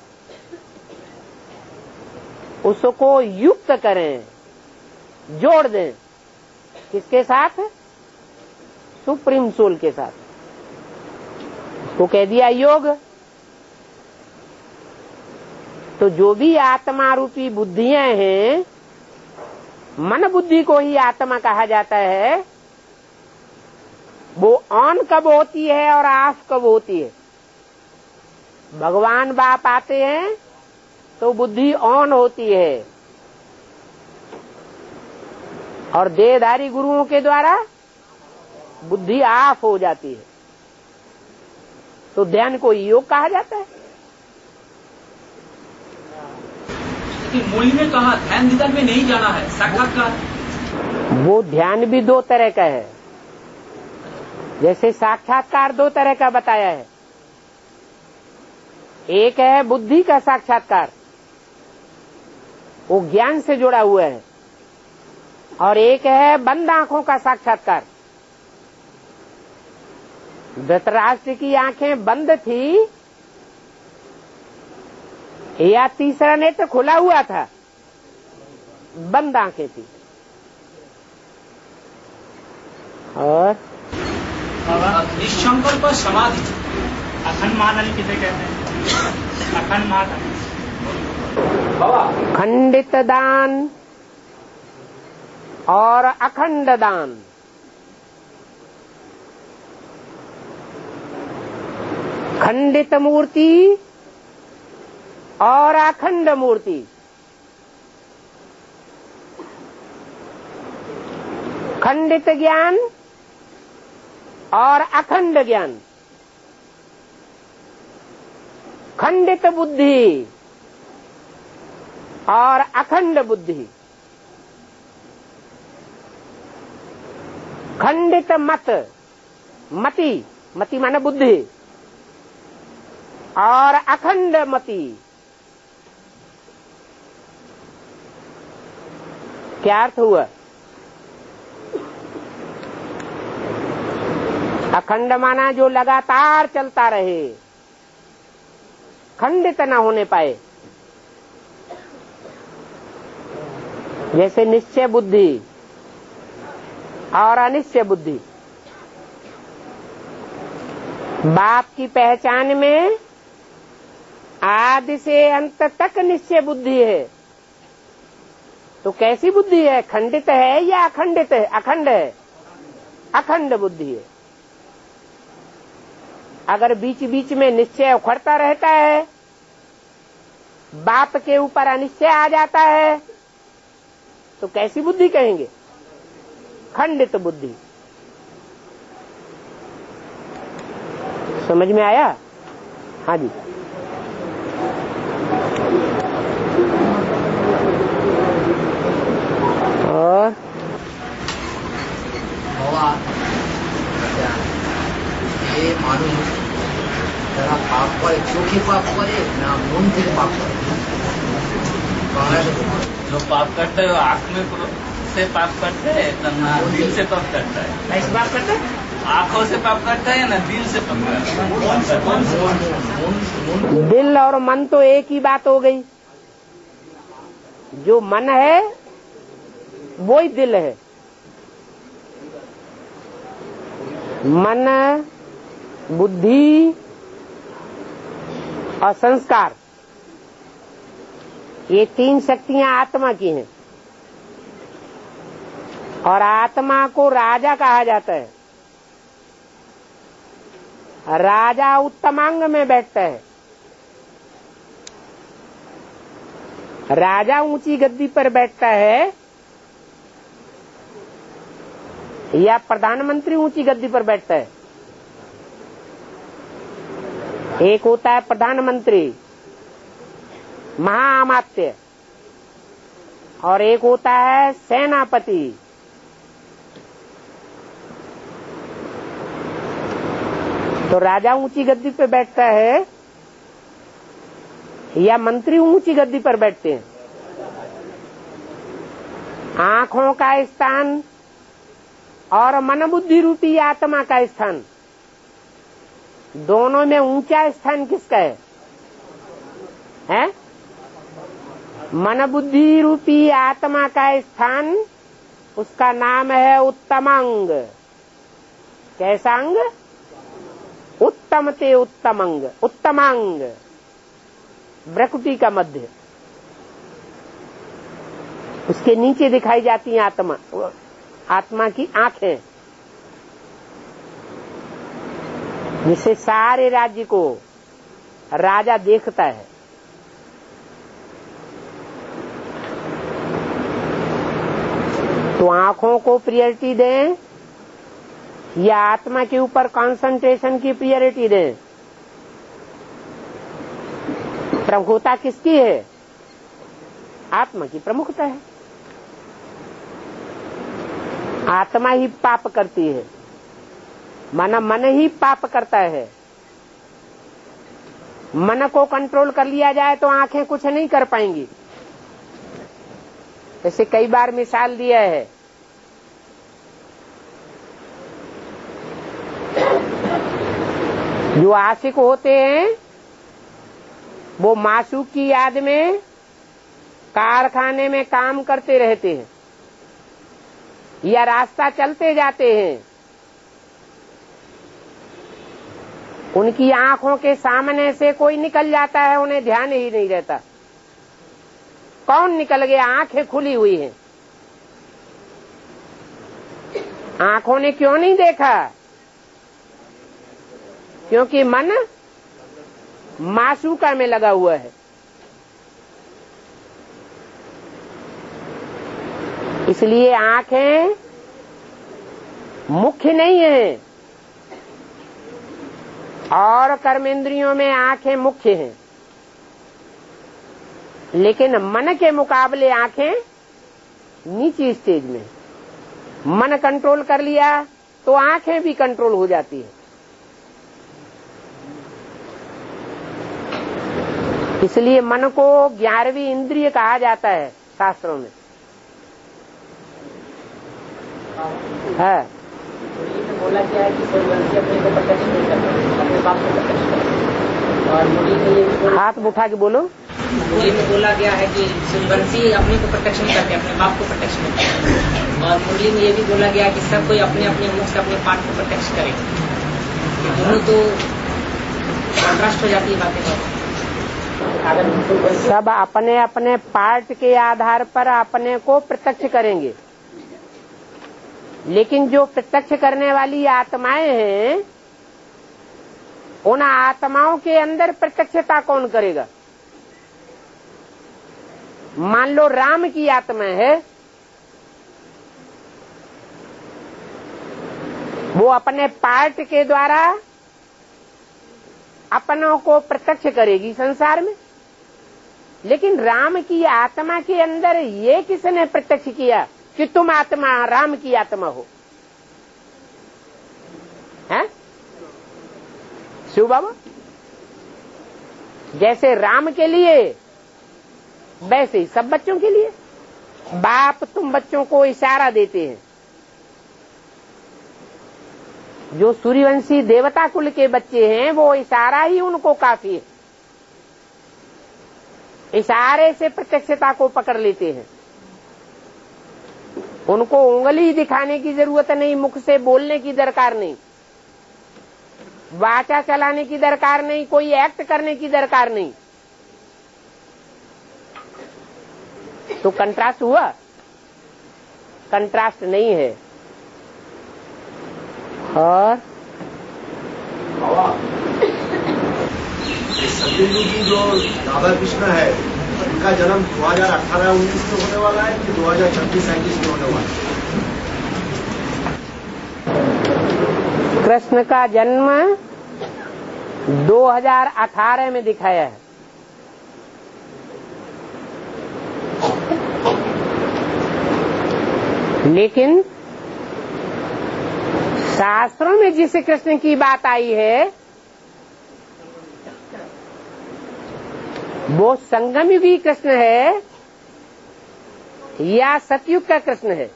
उसको युक्त करें, जोड़ दें। किसके साथ? सुप्रीम सोल के साथ। उसको कह दिया योग। तो जो भी आत्मा रूपी बुद्धियां हैं, मन बुद्धि को ही आत्मा कहा जाता है, वो ऑन कब होती है और ऑफ कब होती है? भगवान बाप आते हैं तो बुद्धि ऑन होती है, और देहधारी गुरुओं के द्वारा बुद्धि ऑफ हो जाती है। तो ध्यान को योग कहा जाता है। लेकिन मूल में कहा ध्यान निधन में नहीं जाना है, साक्षात्कार। वो ध्यान भी दो तरह का है। जैसे साक्षात्कार दो तरह का बताया है। एक है बुद्धि का साक्षात्कार, वो ज्ञान से जुड़ा हुआ है, और एक है बंद आंखों का साक्षात्कार। धृतराष्ट्र की आंखें बंद थी या तीसरा नेत्र खुला हुआ था? बंद आंखें थी। और निसंकल्प समाधि, अखंड महादानी किसे कहते हैं? अखंड महादानी, खंडित दान और अखंड दान। खंडित मूर्ति और अखंड मूर्ति। खंडित ज्ञान और अखंड ज्ञान। खंडित बुद्धि और अखंड बुद्धि। खंडित मत, मति, मति माने बुद्धि, और अखंड मति। क्या अर्थ हुआ? अखंड माना जो लगातार चलता रहे, खंडित न होने पाए। जैसे निश्चय बुद्धि और अनिश्चय बुद्धि। बाप की पहचान में आदि से अंत तक निश्चय बुद्धि है। तो कैसी बुद्धि है? खंडित है या अखंडित है? अखंड है, अखंड बुद्धि है। अगर बीच बीच में निश्चय उखड़ता रहता है, बाप के ऊपर अनिश्चय आ जाता है, तो कैसी बुद्धि कहेंगे? खंडित बुद्धि। समझ में आया? हाँ जी। और ये मालूम जरा पाप करे, चोखे पाप करे ना मन से पाप करे। जो पाप करता है वो आँख में से पाप करता है ना दिल से पाप करता है? कैसे बात करते हैं? आँखों से पाप करता है ना दिल से पाप करता है? दिल और मन तो एक ही बात हो गई। जो मन है वो ही दिल है। मन, बुद्धि और संस्कार, ये तीन शक्तियां आत्मा की हैं। और आत्मा को राजा कहा जाता है। राजा उत्तमांग में बैठता है। राजा ऊंची गद्दी पर बैठता है या प्रधानमंत्री ऊंची गद्दी पर बैठता है? एक होता है प्रधानमंत्री महाअमात्य और एक होता है सेनापति। तो राजा ऊंची गद्दी पे बैठता है या मंत्री ऊंची गद्दी पर बैठते हैं? आंखों का स्थान और मन बुद्धि रूपी आत्मा का स्थान, दोनों में ऊंचा स्थान किसका है? हैं? मन बुद्धि रूपी आत्मा का स्थान, उसका नाम है उत्तमांग। कैसा अंग? उत्तम ते उत्तमांग, उत्तमांग, भ्रकुटी का मध्य। उसके नीचे दिखाई जाती है आत्मा, आत्मा की आंखें, जिससे सारे राज्य को राजा देखता है। तो आंखों को प्रियरिटी दें या आत्मा के ऊपर कंसंट्रेशन की प्रियरिटी दें? प्रमुखता किसकी है? आत्मा की प्रमुखता है। आत्मा ही पाप करती है, मन मन ही पाप करता है। मन को कंट्रोल कर लिया जाए तो आंखें कुछ नहीं कर पाएंगी। ऐसे कई बार मिसाल दिया है। जो आशिक होते हैं वो माशूक की याद में कारखाने में काम करते रहते हैं या रास्ता चलते जाते हैं। उनकी आंखों के सामने से कोई निकल जाता है, उन्हें ध्यान ही नहीं रहता कौन निकल गया। आंखें खुली हुई हैं, आंखों ने क्यों नहीं देखा? क्योंकि मन माशूका में लगा हुआ है। इसलिए आंखें मुख्य नहीं है और कर्मेंद्रियों में आंखें मुख्य हैं, लेकिन मन के मुकाबले आंखें नीची स्टेज में। मन कंट्रोल कर लिया तो आंखें भी कंट्रोल हो जाती है। इसलिए मन को ग्यारहवीं इंद्रिय कहा जाता है शास्त्रों में। है बोला गया है कि सूर्यवंशी अपने को प्रत्यक्ष नहीं करते, अपने बाप को प्रत्यक्ष करते। और मुरली में ये भी हाथ उठा के बोलो। मुरली में बोला गया है कि सूर्यवंशी अपने को प्रत्यक्ष नहीं करते, अपने बाप को प्रत्यक्ष नहीं करते। और मुरली में ये भी बोला गया है कि सब कोई अपने अपने मुख से अपने पाठ को प्रत्यक्ष करे। दोनों तो कॉन्ट्रास्ट हो जाती है बातें। सब अपने अपने पार्ट के आधार पर अपने को प्रत्यक्ष करेंगे, लेकिन जो प्रत्यक्ष करने वाली आत्माएं हैं, उन आत्माओं के अंदर प्रत्यक्षता कौन करेगा? मान लो राम की आत्मा है, वो अपने पार्ट के द्वारा अपनों को प्रत्यक्ष करेगी संसार में, लेकिन राम की आत्मा के अंदर ये किसने प्रत्यक्ष किया कि तुम आत्मा राम की आत्मा हो? हैं? शिव बाबा जैसे राम के लिए वैसे ही सब बच्चों के लिए। बाप तुम बच्चों को इशारा देते हैं। जो सूर्यवंशी देवता कुल के बच्चे हैं वो इशारा ही उनको काफी है, इशारे से प्रत्यक्षता को पकड़ लेते हैं। उनको उंगली दिखाने की जरूरत नहीं, मुख से बोलने की दरकार नहीं, वाचा चलाने की दरकार नहीं, कोई एक्ट करने की दरकार नहीं। तो कंट्रास्ट हुआ? कंट्रास्ट नहीं है। और सत्ययुगी जो राधा कृष्ण है इनका जन्म दो हजार अठारह उन्नीस में होने वाला है कि दो हजार छब्बीस सैंतीस में होने वाला है? कृष्ण का जन्म दो हजार अठारह में दिखाया है। लेकिन शास्त्रों में जिस कृष्ण की बात आई है वो संगम युगी कृष्ण है या सतयुग का कृष्ण है?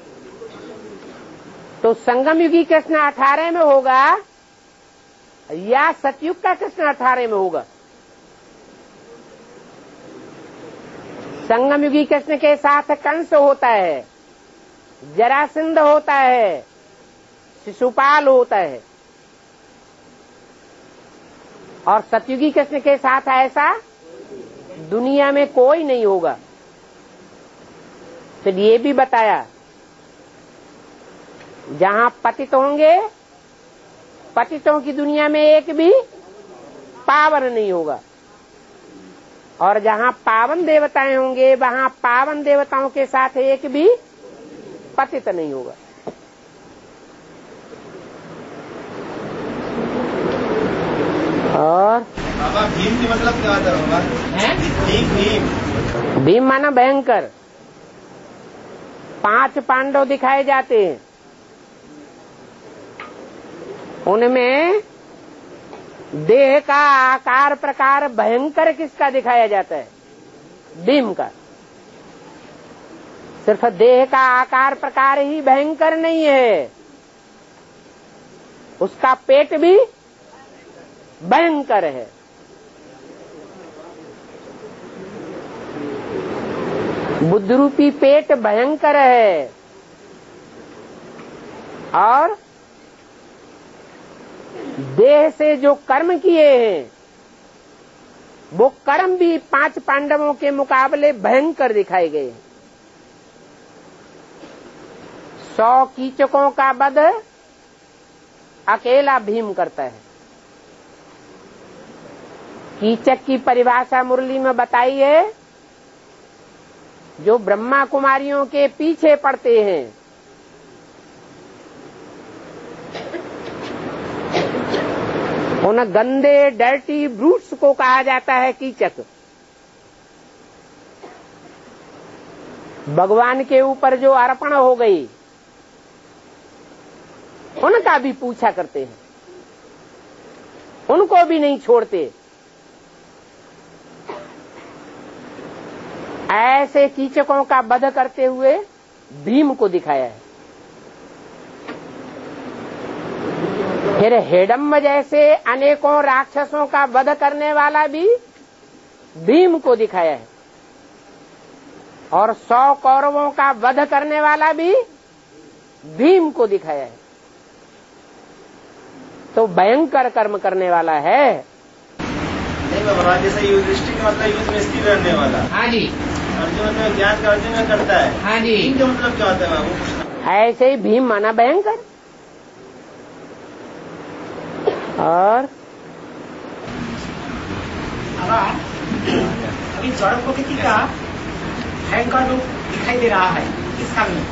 तो संगम युगी कृष्ण अठारह में होगा या सतयुग का कृष्ण अठारह में होगा? संगम युगी कृष्ण के साथ कंस होता है, जरासंध होता है, शिशुपाल होता है, और सतयुगी कृष्ण के साथ ऐसा दुनिया में कोई नहीं होगा। फिर ये भी बताया जहां पतित होंगे, पतितों की दुनिया में एक भी पावन नहीं होगा, और जहां पावन देवताएं होंगे वहां पावन देवताओं के साथ एक भी पतित नहीं होगा। और बाबा भीम की मतलब क्या होता है बाबा? भीम भीम भीम माना भयंकर। पांच पांडव दिखाए जाते हैं, उनमें देह का आकार प्रकार भयंकर किसका दिखाया जाता है? भीम का। सिर्फ देह का आकार प्रकार ही भयंकर नहीं है, उसका पेट भी भयंकर है। बुद्धरूपी पेट भयंकर है, और देह से जो कर्म किए हैं वो कर्म भी पांच पांडवों के मुकाबले भयंकर दिखाए गए हैं। सौ कीचकों का वध अकेला भीम करता है। कीचक की परिभाषा मुरली में बताई है, जो ब्रह्मा कुमारियों के पीछे पड़ते हैं। उन गंदे डर्टी ब्रूट्स को कहा जाता है कीचक। भगवान के ऊपर जो अर्पण हो गई उनका भी पूछा करते हैं, उनको भी नहीं छोड़ते। ऐसे कीचकों का वध करते हुए भीम को दिखाया है। फिर हेडम्ब जैसे अनेकों राक्षसों का वध करने वाला भी भीम को दिखाया है, और सौ कौरवों का वध करने वाला भी भीम को दिखाया है। तो भयंकर कर्म करने वाला है। नहीं बाबा, जैसे युधिष्ठिर का मतलब युद्ध में स्थिर रहने वाला। हाँ जी। अर्जुन में ज्ञान का अर्जुन में करता है। हाँ जी। इनका मतलब क्या होता है बाबू? ऐसे ही भीम माना भयंकर। और अभी जड़ प्रकृति का भयंकर रूप दिखाई दे रहा है इस साल में।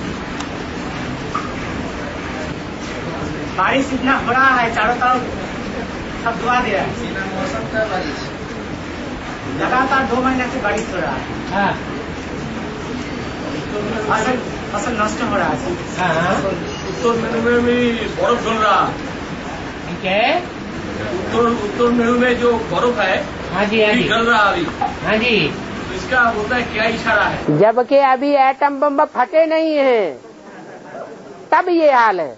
बारिश इतना हो रहा है, चारों तरफ सब दुआ दे रहा है। मौसम का बारिश लगातार दो महीने से बारिश हो रहा है। हाँ। फसल फसल नष्ट हो रहा है। हाँ। उत्तर मेरू में भी बर्फ जल रहा क्या है? उत्तर उत्तर मेरू में जो बर्फ है हाँ जी, हाँ जी, जल रहा अभी। हाँ जी। तो इसका होता है क्या इशारा है? जबकि अभी एटम बम फटे नहीं हैं, तब ये हाल है।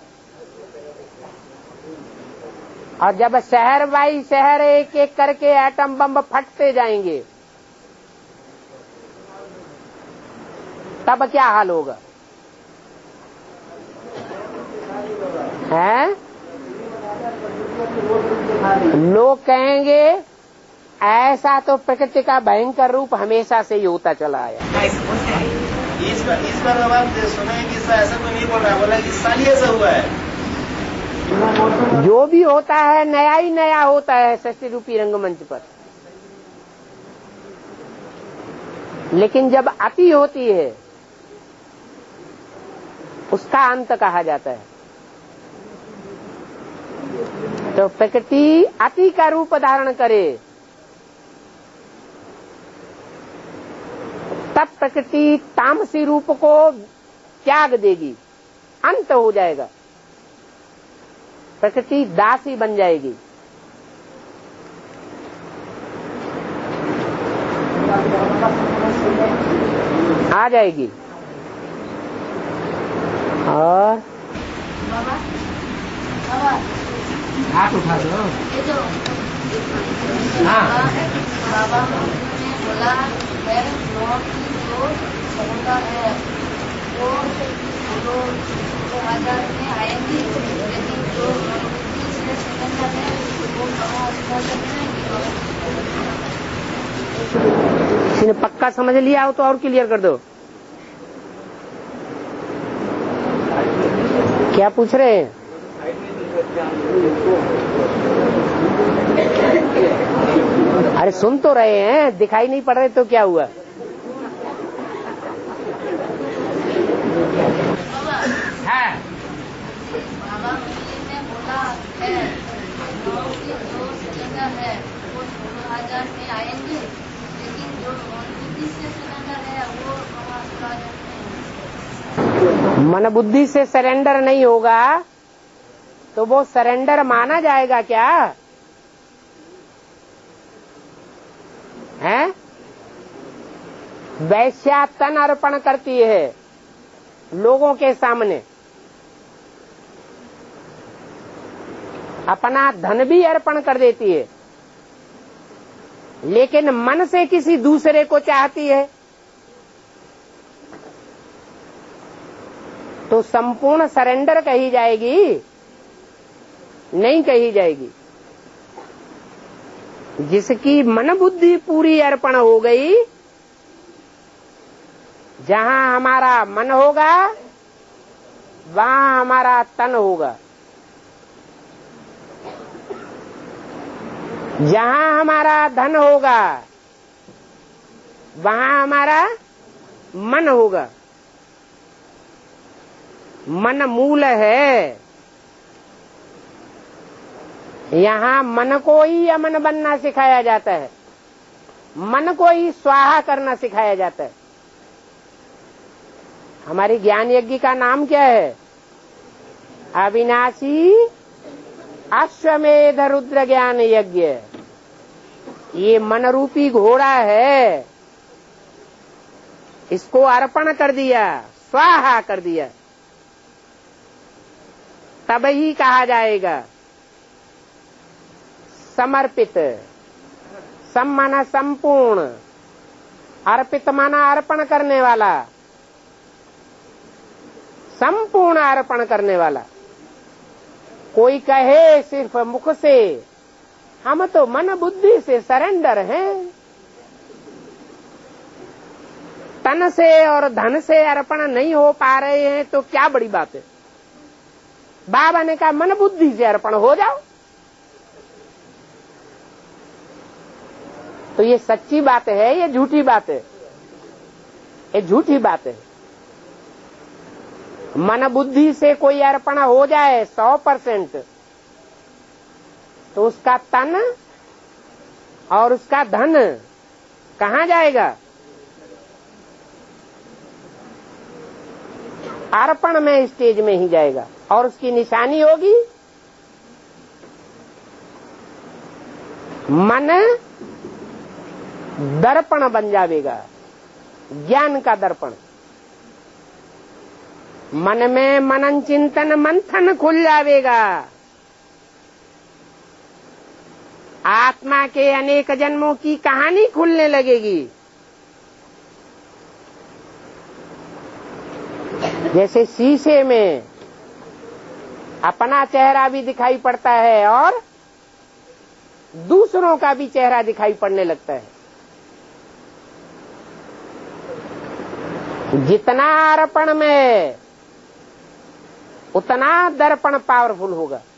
और जब शहर बाई शहर एक एक करके एटम बम फटते जाएंगे तब क्या हाल होगा? हैं? लोग कहेंगे ऐसा तो प्रकृति का भयंकर रूप हमेशा से ही होता चला आया। इस बार इस बार आप सुने कि ऐसा तो नहीं बोल रहा, बोला इस साल ही ऐसा हुआ है। जो भी होता है नया ही नया होता है सृष्टि रूपी रंगमंच पर। लेकिन जब अति होती है उसका अंत कहा जाता है। तो प्रकृति अति का रूप धारण करे तब प्रकृति तामसी रूप को त्याग देगी, अंत हो जाएगा, प्रकृति दासी बन जाएगी। आ जाएगी। और बाबा बाबा हाथ उठा दो। ये जो हाँ बाबा ने बोला है नोट की जो क्षमता है वो दो दो हजार में आएंगी, लेकिन जो तीसरे सिलेंडर है वो किसी ने पक्का समझ लिया हो तो और क्लियर कर दो। क्या पूछ रहे हैं? अरे सुन तो रहे हैं, दिखाई नहीं पड़ रहे तो क्या हुआ? हाँ बाबा ने बोला है नौ की जो सिलेंडर है वो सोलह हजार में आएंगे, लेकिन जो तीसरे सिलेंडर है वो सोलह हजार में। मन बुद्धि से सरेंडर नहीं होगा तो वो सरेंडर माना जाएगा क्या है? वैश्या तन अर्पण करती है लोगों के सामने, अपना धन भी अर्पण कर देती है, लेकिन मन से किसी दूसरे को चाहती है तो संपूर्ण सरेंडर कही जाएगी? नहीं कही जाएगी। जिसकी मन बुद्धि पूरी अर्पण हो गई, जहां हमारा मन होगा वहां हमारा तन होगा, जहां हमारा धन होगा वहां हमारा मन होगा। मन मूल है, यहाँ मन को ही अमन बनना सिखाया जाता है, मन को ही स्वाहा करना सिखाया जाता है। हमारी ज्ञान यज्ञ का नाम क्या है? अविनाशी अश्वमेध रुद्र ज्ञान यज्ञ। ये मन रूपी घोड़ा है, इसको अर्पण कर दिया, स्वाहा कर दिया, तब ही कहा जाएगा समर्पित। सम माना संपूर्ण, अर्पित माना अर्पण करने वाला, संपूर्ण अर्पण करने वाला। कोई कहे सिर्फ मुख से हम तो मन बुद्धि से सरेंडर हैं, तन से और धन से अर्पण नहीं हो पा रहे हैं तो क्या बड़ी बात है? बाबा ने कहा मन बुद्धि से अर्पण हो जाओ। तो ये सच्ची बात है, ये झूठी बात है? ये झूठी बात है। मन बुद्धि से कोई अर्पण हो जाए सौ परसेंट तो उसका तन और उसका धन कहाँ जाएगा? अर्पण में स्टेज में ही जाएगा। और उसकी निशानी होगी मन दर्पण बन जाएगा, ज्ञान का दर्पण। मन में मनन चिंतन मंथन खुल जाएगा, आत्मा के अनेक जन्मों की कहानी खुलने लगेगी। जैसे शीशे में अपना चेहरा भी दिखाई पड़ता है और दूसरों का भी चेहरा दिखाई पड़ने लगता है। जितना अर्पण में उतना दर्पण पावरफुल होगा।